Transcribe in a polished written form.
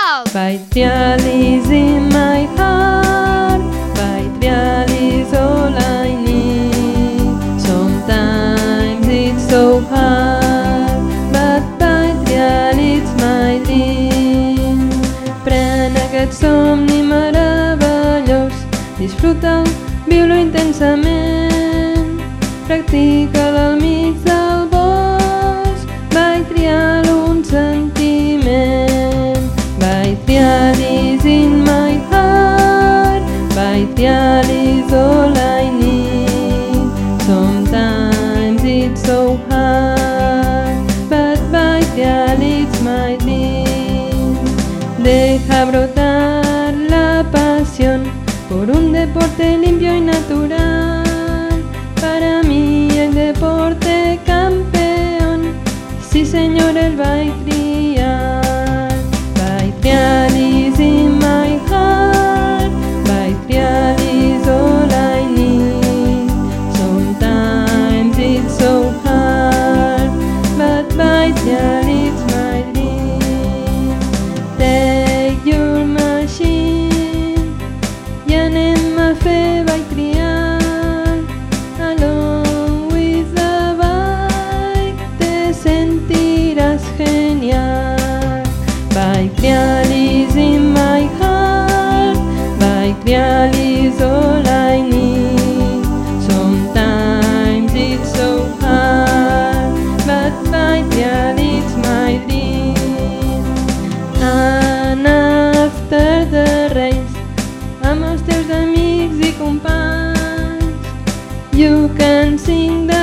out! Bite realis in my heart. Bite real is all I need. Sometimes it's so hard, but bite real it's my dream. Pren aquest somni meravellós, disfruta'l, viu-lo intensament. Practica'l al mig del bosc, bite real un sentiment. Bite real is in my heart. Bite real is all I need. Sometimes it's so hard, but bite real it's my dream. Deja brotar la pasión por un deporte limpio y natural. Para mí el deporte campeón, sí señor, el bite real. Bite real is in my heart. Bite real is all I need. Sometimes it's so hard, but bite real is my dream. Take your machine i anem a fer bite real. Along with the bike te sentiràs genial. Bite real is in my heart. Bite real is all I need. Sometimes it's so hard, but bite real is my dream. And after the race, amb els teus amics i companys, you can sing the